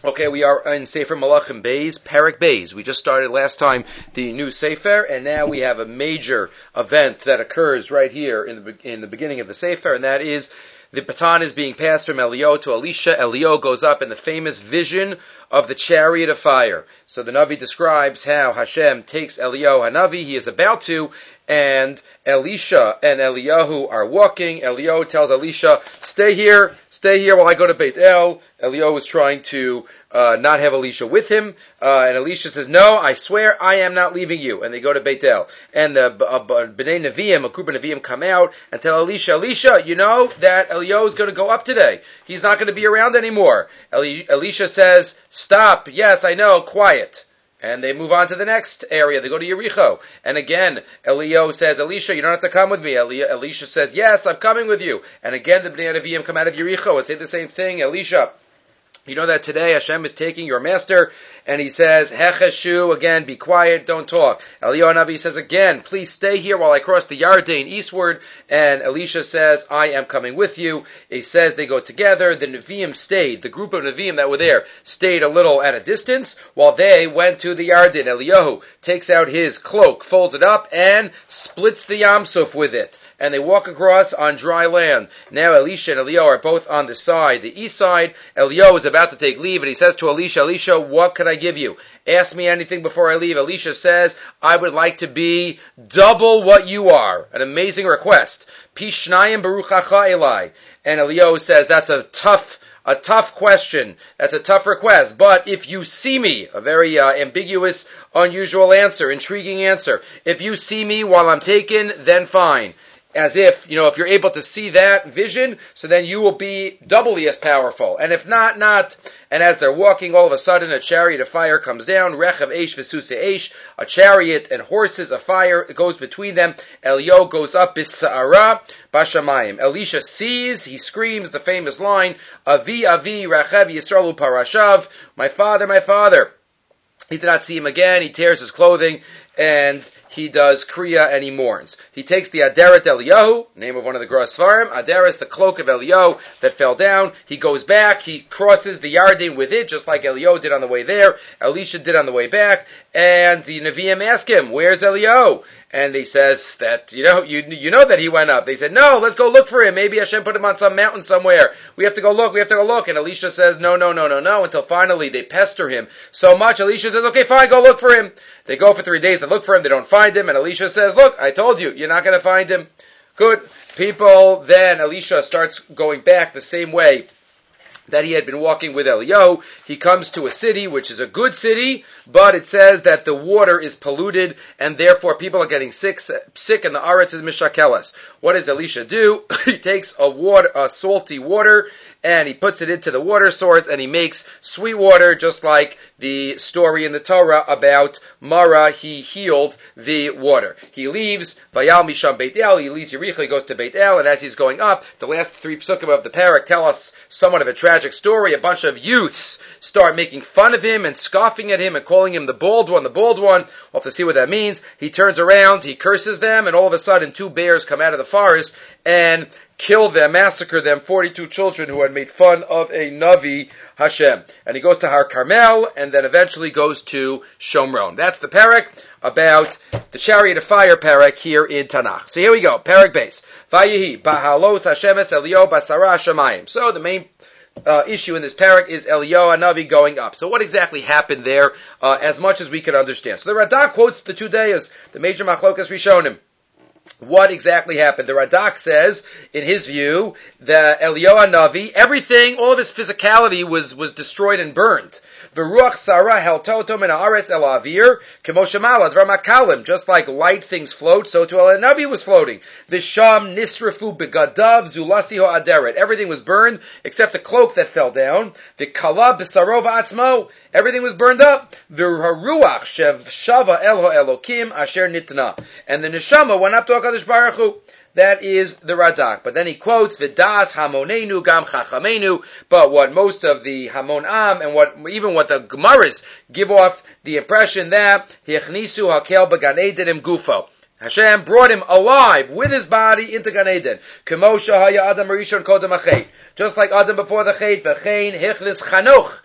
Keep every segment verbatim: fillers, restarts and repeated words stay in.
Okay, we are in Sefer Malachim Beis, Perek Beis. We just started last time the new Sefer, and now we have a major event that occurs right here in the in the beginning of the Sefer, and that is the baton is being passed from Eliyahu to Elisha. Eliyahu goes up in the famous vision of the chariot of fire. So the Navi describes how Hashem takes Eliyahu Hanavi. He is about to, and Elisha and Eliyahu are walking. Eliyahu tells Elisha, stay here, stay here while I go to Beit El. Eliyahu is trying to uh, not have Elisha with him, uh, and Elisha says, no, I swear I am not leaving you. And they go to Beit El. And the uh, Bnei Nevi'im, a group of Nevi'im come out and tell Elisha, Elisha, you know that Eliyahu is going to go up today. He's not going to be around anymore. Eli- Elisha says, stop, yes, I know, quiet. And they move on to the next area. They go to Yericho. And again, Eliyahu says, Elisha, you don't have to come with me. Eli- Elisha says, yes, I'm coming with you. And again, the Bnei Nevi'im come out of Yericho and say the same thing. Elisha, you know that today Hashem is taking your master, and he says, Hecheshu, again, be quiet, don't talk. Eliyahu Navi says again, please stay here while I cross the Yarden eastward, and Elisha says, I am coming with you. He says they go together. The Nevi'im stayed, the group of Nevi'im that were there stayed a little at a distance, while they went to the Yarden. Eliyahu takes out his cloak, folds it up, and splits the Yam Suf with it. And they walk across on dry land. Now Elisha and Eliyahu are both on the side, the east side. Eliyahu is about to take leave, and he says to Elisha, Elisha, what can I give you? Ask me anything before I leave. Elisha says, I would like to be double what you are. An amazing request. Pishnayim baruchacha Eli. And Eliyahu says, that's a tough A tough question. That's a tough request. But if you see me, a very uh, ambiguous, unusual answer, intriguing answer. If you see me while I'm taken, then fine. As if, you know, if you're able to see that vision, so then you will be doubly as powerful. And if not, not. And as they're walking, all of a sudden a chariot of fire comes down. Rechav Eish v'Susei Eish. A chariot and horses of fire goes between them. Eliyahu goes up Bisa'ara Bashamayim. Elisha sees, he screams the famous line, Avi, Avi, Rachav Yisraelu Parashav. My father, my father. He did not see him again. He tears his clothing and he does Kriya and he mourns. He takes the Aderet Eliyahu, name of one of the Gros Svarim, Aderet, the cloak of Eliyahu that fell down. He goes back, he crosses the Yarden with it, just like Eliyahu did on the way there. Elisha did on the way back. And the Nevi'im ask him, where's Eliyahu? And he says that, you know, you you know that he went up. They said, no, let's go look for him. Maybe Hashem put him on some mountain somewhere. We have to go look, we have to go look. And Elisha says, no, no, no, no, no, until finally they pester him so much. Elisha says, okay, fine, go look for him. They go for three days, they look for him, they don't find him. And Elisha says, look, I told you, you're not going to find him. Good. People, then Elisha starts going back the same way that he had been walking with Eliyahu. He comes to a city, which is a good city, but it says that the water is polluted, and therefore people are getting sick, sick, and the aretz is mishakelas. What does Elisha do? He takes a water, a salty water, and he puts it into the water source, and he makes sweet water, just like the story in the Torah about Mara, he healed the water. He leaves, Vayal Misham Beit El, he leaves Yericho, he goes to Beit El, and as he's going up, the last three psukim of the parak tell us somewhat of a tragic story. A bunch of youths start making fun of him and scoffing at him and calling him the bald one, the bald one. We'll have to see what that means. He turns around, he curses them, and all of a sudden two bears come out of the forest and kill them, massacre them, forty-two children who had made fun of a Navi Hashem. And he goes to Har Carmel, and then eventually goes to Shomron. That's the parak about the chariot of fire parak here in Tanakh. So here we go, parak base. Vayehi, Bahalos Hashem es Eliyahu basara Shamayim. So the main Uh, issue in this parak is Eliyahu Hanavi going up. So what exactly happened there, uh, as much as we can understand? So the Radak quotes the two days, the major machlokas Rishonim. What exactly happened? The Radak says, in his view, that Eliyahu Hanavi, everything, all of his physicality was, was destroyed and burned. V'ruach Sarah heltoto min haaretz el avir, kemo shemala dvar makalim. Just like light things float, so to El Navi was floating. V'sham nisrafu begadav zulasi ho aderet. Everything was burned except the cloak that fell down. V'kala b'sarov atzmo. Everything was burned up. V'haruach shev shava el ho elokim asher nitna. And the neshama went up to HaKadosh Baruch Hu. That is the Radak. But then he quotes, V'das hamonenu gam chachamenu. But what most of the Hamon Am, and what even what the Gemaras give off the impression that, Hichnisu hakel b'gan eden gufo. Hashem brought him alive with his body into Gan Eden. K'mosha haya Adam Rishon kodem hachet. Just like Adam before the Chet, v'chein hichlis chanoch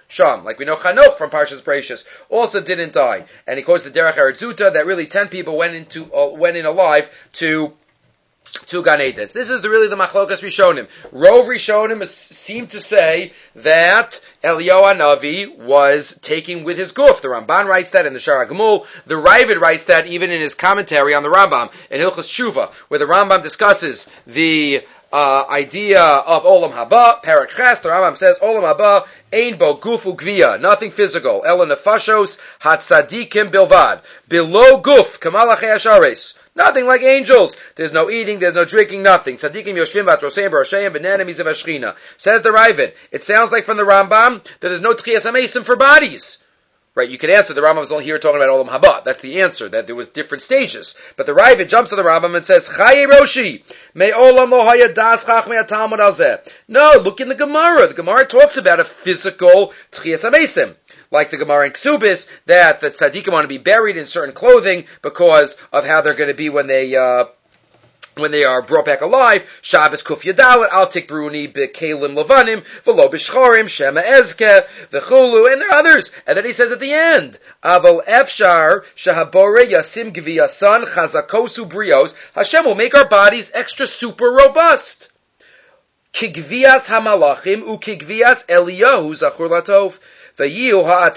Sham. Like we know Chanoch from Parshas Bereishis also didn't die. And he quotes the Derech Eretzuta that really ten people went into, uh, went in alive to to Gan Eden. This is the, really the Machlokas Rishonim. Rov Rishonim seem to say that Eliyahu Hanavi was taking with his guf. The Ramban writes that in the Shara Gemul. The Ravid writes that even in his commentary on the Rambam in Hilchos Tshuva, where the Rambam discusses the uh, idea of Olam Haba, Perek Ches. The Rambam says Olam Haba Ein bo guf ugvia, nothing physical. Ela nefashos hatzadikim bilvad. Below guf kamalachei hashares. Nothing like angels. There's no eating, there's no drinking, nothing. Tzadikim yoshvim v'atroseim b'rosheim b'nenemis v'ashchina. Says the Ravid. It sounds like from the Rambam that there's no tchias hamesim for bodies. Right, you could answer, the Rambam was only here talking about Olam Haba. That's the answer, that there was different stages. But the Ravid jumps to the Rambam and says, Chaye Roshi, me olam lo haya das chachmei hatalmud al zeh. No, look in the Gemara. The Gemara talks about a physical tchias hamesim. Like the Gemara in Ksubis, that the tzaddikim want to be buried in certain clothing because of how they're going to be when they, uh, when they are brought back alive. Shabbos kuf yadalet, al tikbruni bekelim levanim, v'lo b'shchorim, shema ezke, v'chulu, and there are others. And then he says at the end, aval efshar, shahabore yasim gviyasan, chazakosu brios, Hashem will make our bodies extra super robust. Kigvias hamalachim, u kigvias Eliyahu zachur latov. And it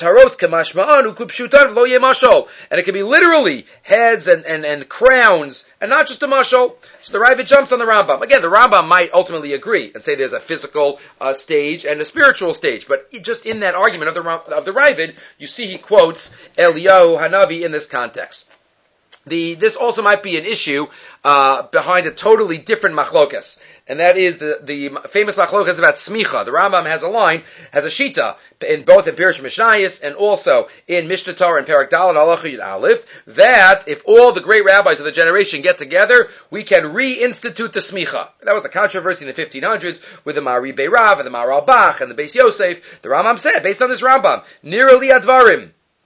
can be literally heads and, and, and crowns, and not just a mashal. So the Ravid jumps on the Rambam. Again, the Rambam might ultimately agree and say there's a physical uh, stage and a spiritual stage, but just in that argument of the of the Ravid, you see he quotes Eliyahu Hanavi in this context. The this also might be an issue uh, behind a totally different machlokas, and that is the, the famous machlokas about smicha. The Rambam has a line, has a shita, in both in Pirush Mishnayos and also in Mishnah Torah and Perek Daled Halacha Yud Aleph, that if all the great rabbis of the generation get together, we can reinstitute the smicha. That was the controversy in the fifteen hundreds with the Mari Beirav and the Maral Bach and the Beis Yosef. The Rambam said, based on this Rambam, Nira li advarim.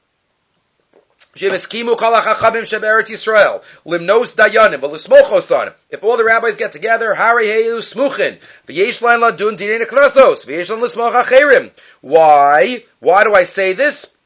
If all the rabbis get together, why? Why do I say this?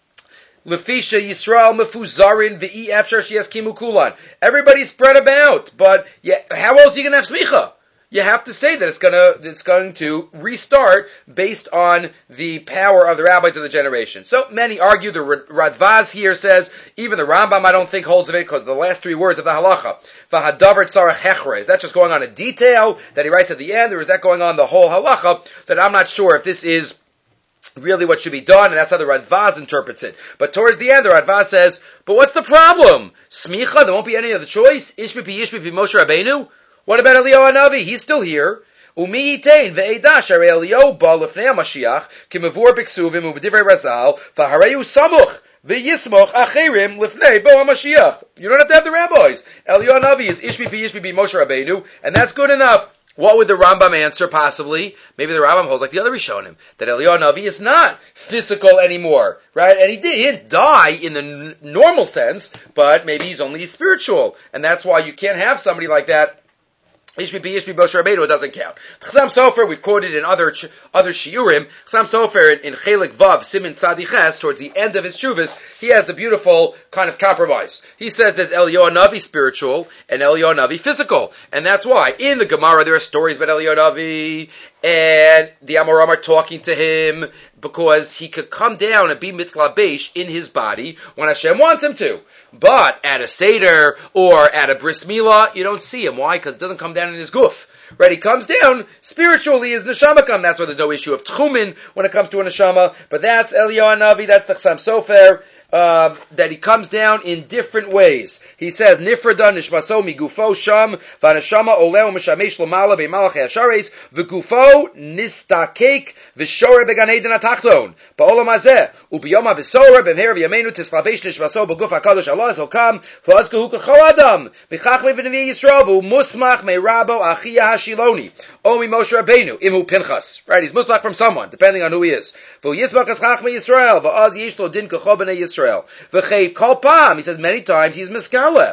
Everybody's spread about, but yeah, how else are you going to have smicha? You have to say that it's gonna, it's going to restart based on the power of the rabbis of the generation. So many argue, the Radvaz here says, even the Rambam I don't think holds of it because of the last three words of the halacha. V'hadavar tzarech hechra. Is that just going on a detail that he writes at the end, or is that going on the whole halacha? That I'm not sure if this is really what should be done, and that's how the Radvaz interprets it. But towards the end, the Radvaz says, but what's the problem? Smicha, there won't be any other choice? Ishmipi Ishmipi Moshe Rabbeinu? What about Eliyahu Hanavi? He's still here. Umi yitain ve'edah sharei Eliyahu ba lefnei HaMashiach kimavur b'ksuvim u'b'divrei Razal v'hareyu samuch v'yismoch acherim lefnei bo HaMashiach. You don't have to have the rabbis. Eliyahu Hanavi is Ishmi pi Ishmi pi Moshe Rabbeinu, and that's good enough. What would the Rambam answer possibly? Maybe the Rambam holds like the other Rishonim, that Eliyahu Hanavi is not physical anymore, right? And he, did, he didn't die in the n- normal sense, but maybe he's only spiritual, and that's why you can't have somebody like that. Ishmi pi Ishmi Moshe Rabbeinu, it doesn't count. Chasam Sofer, we've quoted in other ch- other shiurim. Chasam Sofer in, in Chelik Vav Simin Tzadiches, towards the end of his shuvas, he has the beautiful kind of compromise. He says there's Eliyahu Hanavi spiritual and Eliyahu Hanavi physical, and that's why in the Gemara there are stories about Eliyahu Hanavi, and the Amoram are talking to him because he could come down and be mitlabesh in his body when Hashem wants him to. But at a Seder or at a Bris Milah, you don't see him. Why? Because it doesn't come down in his guf. Right? He comes down spiritually as neshama come. That's why there's no issue of tchumin when it comes to a neshama. But that's Eliyahu Hanavi, that's the Chasam Sofer. Uh, that he comes down in different ways. He says, Nifrada nishmaso migufo sham, v'aneshama oleo mishamesh l'mala be'malachei hashares, v'gufo nistakek v'shore began eden atachton. Ba'olam hazeh, u'biyom ha'v'sora b'mher v'yameinu tislavesh nishmaso b'guf ha'kadosh Allah zokam, v'azkehu k'cho adam, v'chachmei v'nevi Yisrael, v'musmach me'rabo achiyah hashiloni, o mi-Moshe Rabbeinu, imu Pinchas. Right, he's musmach from someone, depending on who he is. V'yismach es chachmei Yisrael, v'az yesh lo din k'cho b'nei Yisrael. V'chei kol pam, he says many times, he's miskala.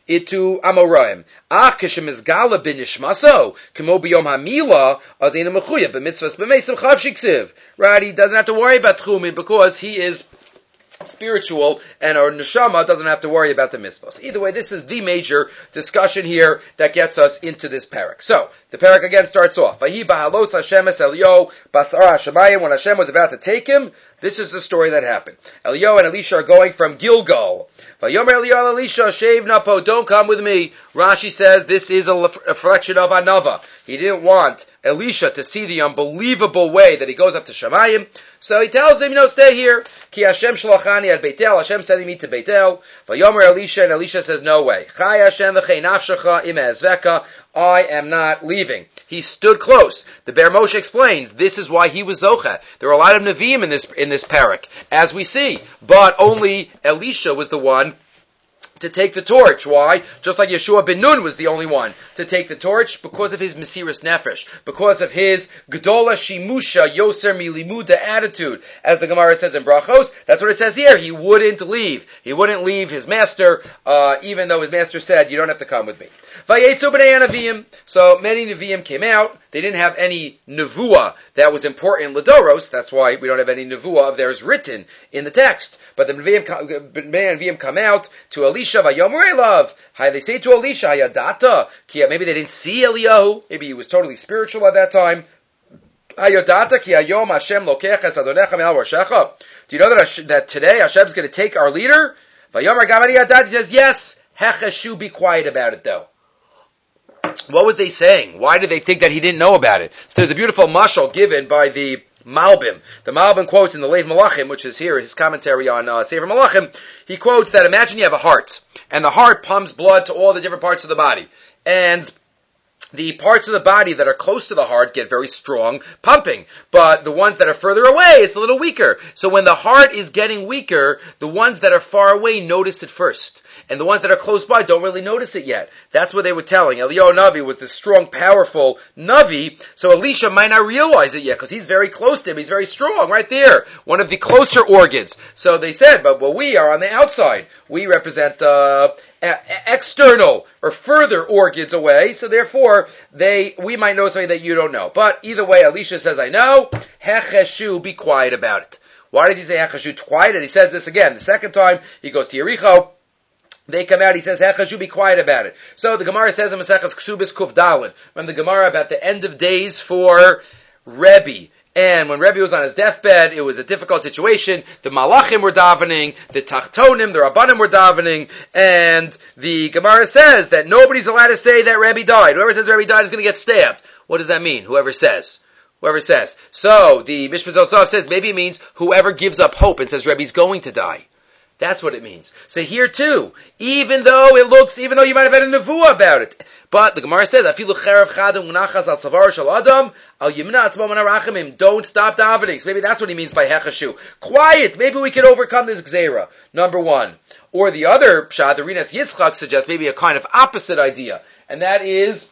itu Amoraim. Ach kishemizgala binishmaso kemo biyom hamila adina mechuyev b'mitzvahs b'meisim chav shiksiv. Right, he doesn't have to worry about tchumin because he is spiritual, and our neshama doesn't have to worry about the mitzvahs. Either way, this is the major discussion here that gets us into this parak. So, the parak again starts off. Vahi bahalos Hashem es Elio basar Hashemayim. When Hashem was about to take him, this is the story that happened. Elio and Elisha are going from Gilgal. Vayomer Elio Elisha, shave napo, don't come with me. Rashi says this is a reflection of Anava. He didn't want Elisha to see the unbelievable way that he goes up to Shemayim. So he tells him, you know, stay here. Ki Hashem shalachani at Beitel. Hashem sending me to Beitel. Vayomer Elisha, and Elisha says, no way. Chai Hashem v'chei nafshecha im ezveka. I am not leaving. He stood close. The Be'er Moshe explains this is why he was Zocha. There are a lot of Nevi'im in this in this parak, as we see, but only Elisha was the one to take the torch. Why? Just like Yeshua ben Nun was the only one to take the torch, because of his Mesiras Nefesh, because of his Gdola Shimusha Yoser Milimuda attitude. As the Gemara says in Brachos, that's what it says here. He wouldn't leave. He wouldn't leave his master, uh, even though his master said, you don't have to come with me. Vayetzu b'nei Nevi'im. So many Nevi'im came out. They didn't have any Nevuah that was important in Ladoros. That's why we don't have any Nevuah of theirs written in the text. But the Nevi'im come out to Elisha, Vayomer Elav. Hi, they say to Elisha, Hayadata. Maybe they didn't see Eliyahu. Maybe he was totally spiritual at that time. Hayadata ki hayom Hashem lokech es adonecha me'al roshecha. Do you know that, that today Hashem's going to take our leader? Vayomer Gamari Hadad. He says, yes. Hecheshu, be quiet about it though. What was they saying? Why did they think that he didn't know about it? So there's a beautiful mashal given by the Malbim. The Malbim quotes in the Lev Malachim, which is here, his commentary on uh, Sefer Malachim, he quotes that imagine you have a heart, and the heart pumps blood to all the different parts of the body. And the parts of the body that are close to the heart get very strong pumping, but the ones that are further away, it's a little weaker. So when the heart is getting weaker, the ones that are far away notice it first. And the ones that are close by don't really notice it yet. That's what they were telling. Eliyahu Navi was the strong, powerful Navi, so Elisha might not realize it yet, because he's very close to him. He's very strong, right there. One of the closer organs. So they said, but well, we are on the outside. We represent uh, a- external or further organs away, so therefore they we might know something that you don't know. But either way, Elisha says, I know. Hecheshu, be quiet about it. Why does he say Hecheshu, quiet? And he says this again. The second time, he goes to Yericho. They come out, he says, Hecheshu, be quiet about it. So the Gemara says in Maseches Ksubis Kuf Dalin, from the Gemara about the end of days for Rebbe. And when Rebbe was on his deathbed, it was a difficult situation. The Malachim were davening, the Tachtonim, the Rabbanim were davening, and the Gemara says that nobody's allowed to say that Rebbe died. Whoever says Rebbe died is going to get stabbed. What does that mean? Whoever says. Whoever says. So, the Mishpat Zosaf says, maybe it means whoever gives up hope and says Rebbe's going to die. That's what it means. So here too, even though it looks, even though you might have had a nevuah about it, but the Gemara says, "Afilu cherev chadam unachas al savar shel adam al yimna atzmo min harachamim." Don't stop davening. So maybe that's what he means by hechashu. Quiet. Maybe we can overcome this gzeira. Number one, or the other pshat, the Rinas Yitzchak suggests maybe a kind of opposite idea, and that is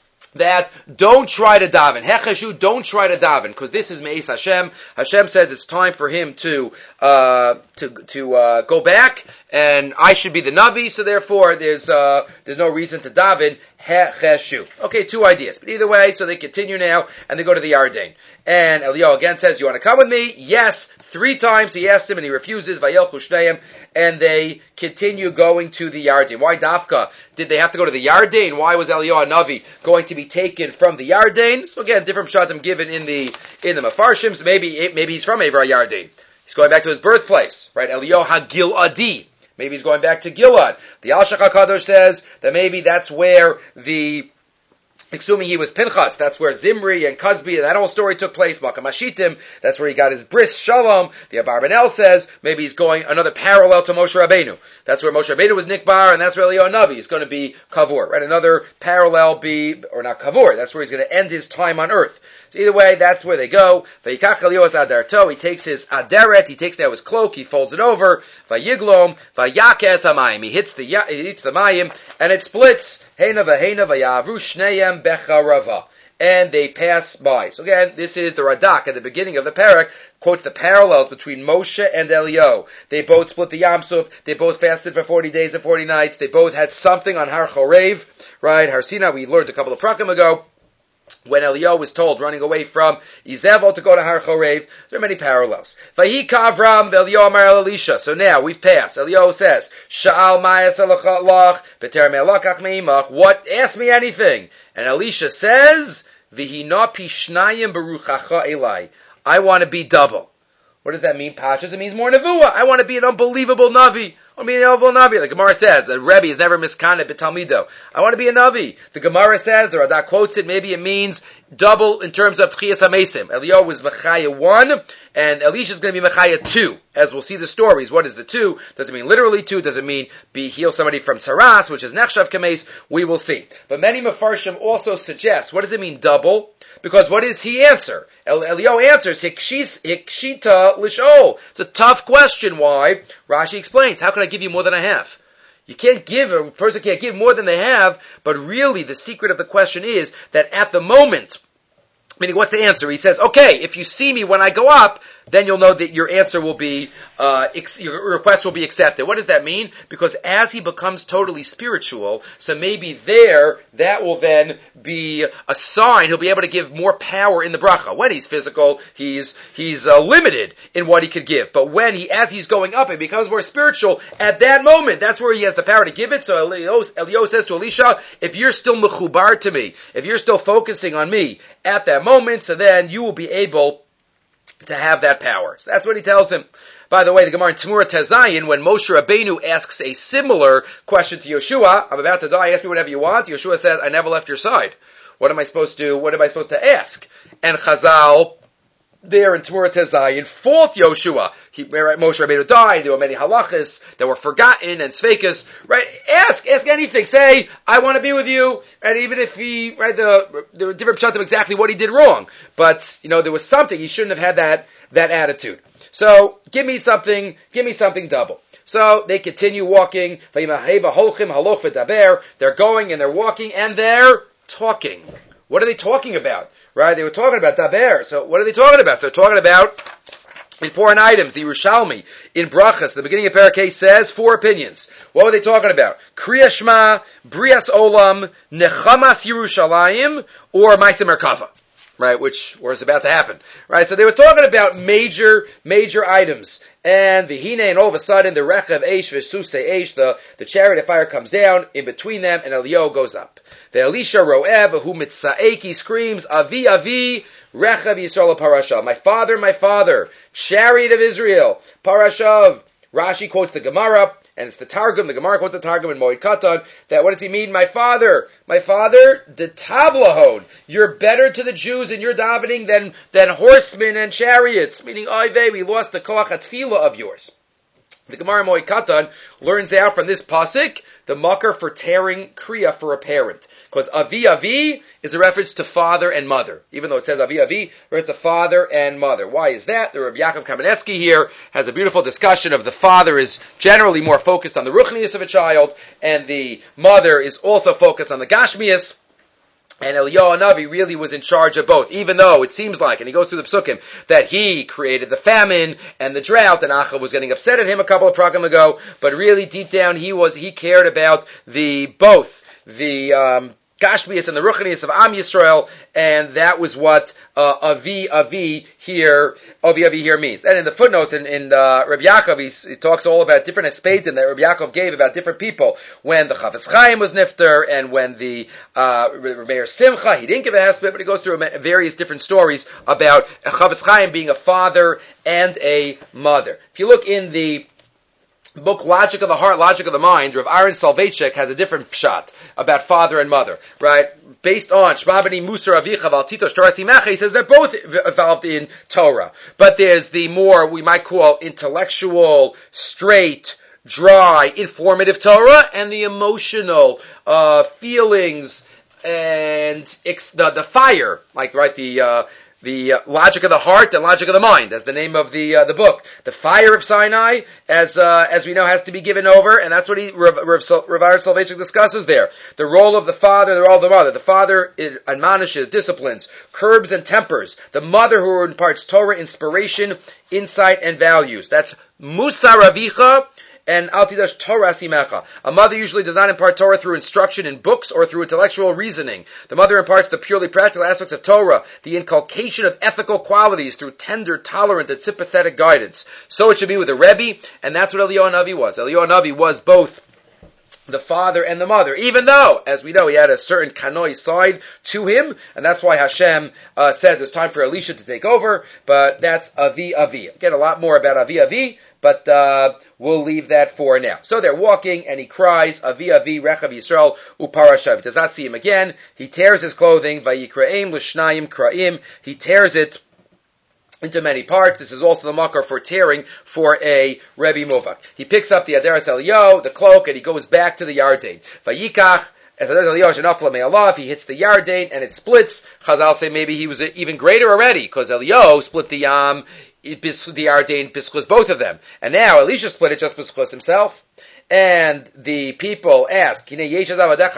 that don't try to daven. Hechashu, don't try to daven, because this is Me'ez Hashem. Hashem says it's time for him to uh, to to uh, go back, and I should be the Navi, so therefore there's uh, there's no reason to daven. Hechashu. Okay, two ideas. But either way, so they continue now, and they go to the Yarden. And Eliyahu again says, you want to come with me? Yes. Three times he asked him, and he refuses. Vayelchu shneim, and they continue going to the Yarden. Why Dafka? Did they have to go to the Yarden? Why was Eliyahu Navi going to be taken from the Yarden? So again, different pshatim given in the in the Mefarshims. Maybe maybe he's from Eivra Yarden. He's going back to his birthplace, right? Eliyahu HaGiladi. Maybe he's going back to Gilad. The Al Shach HaKadosh says that maybe that's where the, assuming he was Pinchas, that's where Zimri and Cosby and that whole story took place. Makam Hashitim, that's where he got his bris Shalom. The Abarbanel says maybe he's going another parallel to Moshe Rabbeinu. That's where Moshe Rabbeinu was Nikbar, and that's where Eliyahu Navi is going to be Kavur. Right? Another parallel be, or not Kavur, that's where he's going to end his time on earth. So either way, that's where they go. Vayikach Eliyahu adarto. He takes his aderet. He takes now his cloak. He folds it over. Vayiglom. Vayakes hamayim. He hits the he hits the mayim, and it splits. Heina v'heina vayavru shneyem becharava. and they pass by. So again, this is the Radak at the beginning of the parak, quotes the parallels between Moshe and Eliyahu. They both split the Yam Suf, they both fasted for forty days and forty nights, they both had something on Har Chorev, right? Har Sinai, we learned a couple of prakim ago, when Eliyahu was told, running away from Izebel to go to Har Chorev. There are many parallels. Vahi Kavram Eliyahu Amar Elisha. So now we've passed. Eliyahu says, Sha'al Ma'as Elach B'terem Elakach Me'imach. What? Ask me anything. And Elisha says, V'hina Pishnayim Beruchacha Elai. I want to be double. What does that mean? Pashas, it means more Nevuah. I want to be an unbelievable Navi. I want to be an unbelievable Navi. The Gemara says, a Rebbe is never miskaneh b'talmido. I want to be a Navi. The Gemara says, the Radak quotes it, maybe it means double in terms of Tchiyas HaMesim. Eliyahu was Mechaya one, and Elisha is going to be Mechaya two. As we'll see the stories, what is the two? Does it mean literally two? Does it mean be heal somebody from Saras, which is Nechshav Kames? We will see. But many Mefarshim also suggest, what does it mean double? Because what does he answer? El- Eliyahu answers, Hikshita Lishol. It's a tough question. Why? Rashi explains, how can I give you more than a half? You can't give, a person can't give more than they have, but really the secret of the question is that at the moment, meaning what's the answer? He says, okay, if you see me when I go up, then you'll know that your answer will be, uh, ex- your request will be accepted. What does that mean? Because as he becomes totally spiritual, so maybe there, that will then be a sign he'll be able to give more power in the bracha. When he's physical, he's, he's, uh, limited in what he could give. But when he, as he's going up, it becomes more spiritual, at that moment, that's where he has the power to give it. So Eliyahu says to Elisha, if you're still mechubar to me, if you're still focusing on me at that moment, so then you will be able to have that power. So that's what he tells him. By the way, the Gemara in Temura Tezayin, when Moshe Rabbeinu asks a similar question to Yeshua, I'm about to die, ask me whatever you want, Yeshua says, I never left your side. What am I supposed to, what am I supposed to ask? And Chazal, there in Temura Tezayin, fault Yeshua. He, right, Moshe Rabbeinu died, there were many halachas that were forgotten, and sveikas, right? Ask, ask anything. Say, I want to be with you, and even if he, right, the, there were different pshatim exactly what he did wrong. But, you know, there was something, he shouldn't have had that, that attitude. So, give me something, give me something double. So, they continue walking, they're going and they're walking and they're talking. What are they talking about? Right? They were talking about daber. So, what are they talking about? So, they're talking about in foreign items, the Yerushalmi, in Brachas, the beginning of Parakeh says four opinions. What were they talking about? Kriya Shema, Brias Olam, Nechamas Yerushalayim, or Maaseh Merkava. Right, which was about to happen. Right, so they were talking about major, major items. And Vihine, and all of a sudden, the Rechev Eish, Vesuse Eish, the, the chariot of fire comes down in between them, and Eliyahu goes up. The Elisha Ro'eb, who Mitzaeki screams, Avi, Avi, Rechev Yisrael Parashav. My father, my father, chariot of Israel, Parashav. Rashi quotes the Gemara, and it's the Targum, the Gemara quotes the Targum in Moed Katan, that what does he mean? My father, my father, the Tavlahon. You're better to the Jews in your davening than, than horsemen and chariots. Meaning, oy vey, we lost the koach atfila of yours. The Gemara Moed Katan learns out from this pasuk the makar for tearing kriya for a parent. Because avi avi is a reference to father and mother. Even though it says avi avi, refers to father and mother. Why is that? The Rabbi Yaakov Kamenetsky here has a beautiful discussion of the father is generally more focused on the ruchnius of a child, and the mother is also focused on the gashmius. And Eliyahu Navi really was in charge of both, even though it seems like, and he goes through the psukim, that he created the famine and the drought, and Achav was getting upset at him a couple of prakim ago, but really deep down he was, he cared about the, both, the, um, Gashmias and the Ruchnius of Am Yisrael, and that was what uh, Avi Avi here, Avi Avi here means. And in the footnotes in, in uh, Rabbi Yaakov, he, he talks all about different espadin that Rabbi Yaakov gave about different people. When the Chavetz Chaim was nifter, and when the uh, Meir Simcha, he didn't give a hesped, but he goes through various different stories about Chavetz Chaim being a father and a mother. If you look in the book Logic of the Heart, Logic of the Mind, Rav Aaron Soloveitchik has a different pshat about father and mother, right? Based on Shema B'ni Musar Avicha Val Titosh Torah Simecha, he says they're both involved in Torah. But there's the more, we might call intellectual, straight, dry, informative Torah, and the emotional, uh, feelings, and ex- the, the fire, like, right, the, uh, the uh, logic of the heart and logic of the mind. That's the name of the uh, the book. The fire of Sinai, as uh, as we know, has to be given over, and that's what he Rav, Rav, Rav Aaron Soloveitchik discusses there. The role of the father, the role of the mother. The father admonishes, disciplines, curbs, and tempers. The mother who imparts Torah, inspiration, insight, and values. That's Musar Avicha and Al Tidash Torah Simecha. A mother usually does not impart Torah through instruction in books or through intellectual reasoning. The mother imparts the purely practical aspects of Torah, the inculcation of ethical qualities through tender, tolerant, and sympathetic guidance. So it should be with a Rebbe, and that's what Eliyahu Navi was. Eliyahu Navi was both the father and the mother, even though, as we know, he had a certain kanoi side to him, and that's why Hashem uh, says it's time for Elisha to take over, but that's Avi Avi. Again, a lot more about Avi Avi, but uh, we'll leave that for now. So they're walking, and he cries, Avi Avi, Rechav Yisrael, Uparashav. He does not see him again. He tears his clothing, Vayikraim l'shnayim kraim. He tears it into many parts. This is also the makar for tearing for a Rebbe Movak. He picks up the Aderes Eliyahu, the cloak, and he goes back to the Yarden. Vayikach, as Aderes Eliyahu shenafla me'alav, he hits the Yarden and it splits. Chazal say maybe he was even greater already, because Eliyahu split the Yam, the Yarden, bischus both of them. And now Elisha split it just bischus himself. And the people ask, let's go look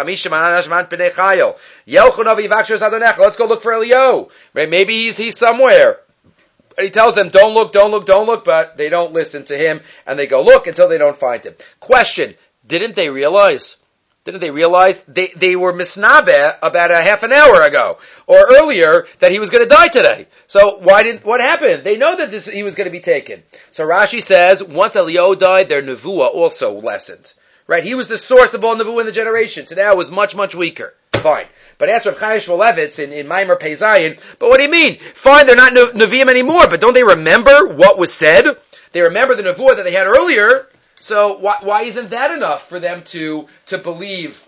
for Eliyahu. Maybe he's, he's somewhere. And he tells them, don't look, don't look, don't look, but they don't listen to him, and they go look until they don't find him. Question, didn't they realize, didn't they realize, they, they were misnabeh about a half an hour ago, or earlier, that he was going to die today. So why didn't, what happened? They know that this, he was going to be taken. So Rashi says, once Eliyahu died, their nevuah also lessened. Right? He was the source of all nevuah in the generation, so now it was much, much weaker. Fine. But as Rav Chaim Shmulevitz in, in Maimer Pei Zayin, but what do you mean? Fine, they're not Nevi'im anymore, but don't they remember what was said? They remember the Nevuah that they had earlier, so why, why isn't that enough for them to, to believe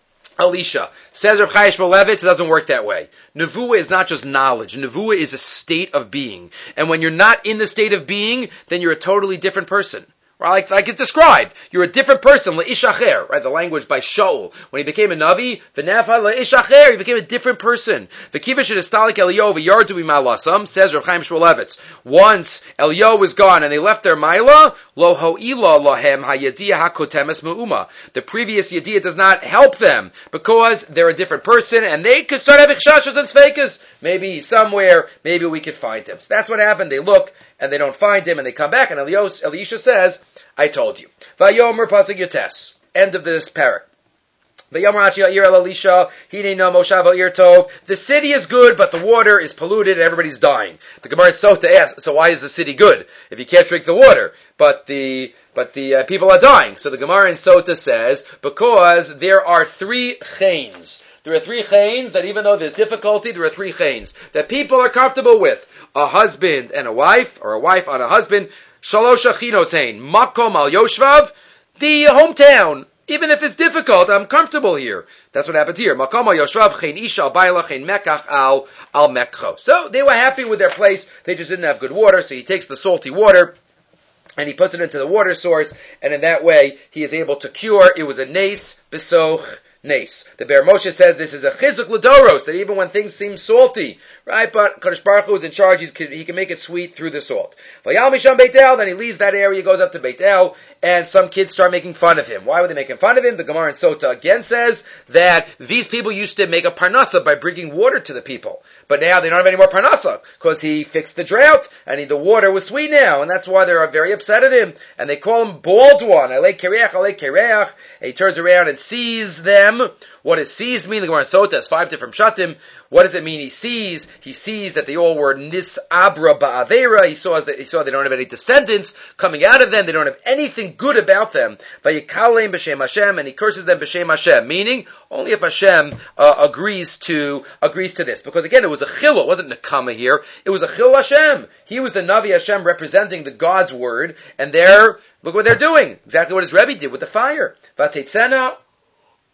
Elisha? Says Rav Chaim Shmulevitz, it doesn't work that way. Nevuah is not just knowledge. Nevuah is a state of being. And when you're not in the state of being, then you're a totally different person. Right, like, like it's described. You're a different person, le'ish acher, right? The language by Shaul. When he became a Navi, v'nefa le'ish acher, he became a different person. V'kiva shedestalik Eliyahu v'yardu b'malasam, says Rav Chaim Shmulevitz. Once Eliyahu was gone and they left their Maila, lo ho'ila lahem hayadiyah hakotemes me'uma. The previous yadiyah does not help them because they're a different person and they could start having chashas and tzveikas. Maybe he's somewhere, maybe we could find him. So that's what happened. They look and they don't find him and they come back and Eliyahu, Elisha says, I told you. Vayomer pasuk Yotes. End of this parak. Vayomer Achi Ha'ir El Elisha Hine No Moshav Ha'ir Tov. The city is good, but the water is polluted and everybody's dying. The Gemara Sota asks, so why is the city good if you can't drink the water? But the but the uh, people are dying. So the Gemara in Sota says because there are three chains. There are three chains that even though there's difficulty, there are three chains that people are comfortable with. A husband and a wife, or a wife on a husband. Shalosh achinos hein, makom al yoshvav, the hometown. Even if it's difficult, I'm comfortable here. That's what happened here. Makom al yoshvav, chen isha al bayla, chen mekach al al mekcho. So they were happy with their place. They just didn't have good water, so he takes the salty water and he puts it into the water source, and in that way he is able to cure. It was a nes besoch nes. The Be'er Moshe says this is a chizuk l'doros, that even when things seem salty, right, but Kadosh Baruch Hu is in charge, he's, he can make it sweet through the salt. Vayal misham Beit El, then he leaves that area, goes up to Beit El, and some kids start making fun of him. Why were they making fun of him? The Gemara in Sota again says that these people used to make a parnasa by bringing water to the people. But now they don't have any more parnasa, because he fixed the drought, and he, the water was sweet now, and that's why they're very upset at him, and they call him bald one, alei kereach, alei kereach, and he turns around and sees them. What does sees mean? The Gemara in Sota has five different pshatim. What does it mean he sees? He sees that they all were nis abra ba'avera. He saw that he saw they don't have any descendants coming out of them. They don't have anything good about them. Vayikaleim b'shem Hashem, and he curses them b'shem Hashem. Meaning only if Hashem uh, agrees to agrees to this. Because again, it was a chilul. It wasn't nekama here. It was a chilul Hashem. He was the Navi Hashem representing the God's word, and they're look what they're doing. Exactly what his Rebbe did with the fire. Vatetzena.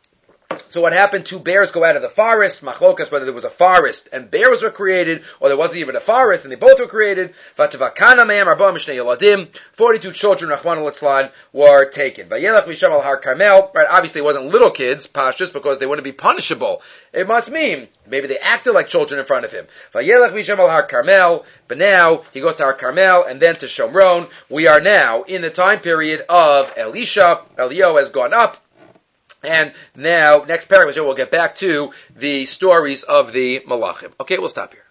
So what happened? Two bears go out of the forest. Machlokas, whether there was a forest and bears were created, or there wasn't even a forest and they both were created. Vatavakana me'am arba mishnei yoladim. Forty-two children, Rachmana litzlan, were taken. Vayelach misham al har Carmel. Right? Obviously, it wasn't little kids, pashtus, because they wouldn't be punishable. It must mean maybe they acted like children in front of him. Vayelach misham al har Carmel. But now he goes to Har Carmel and then to Shomron. We are now in the time period of Elisha. Eliyahu has gone up. And now, next paragraph, we'll get back to the stories of the Malachim. Okay, we'll stop here.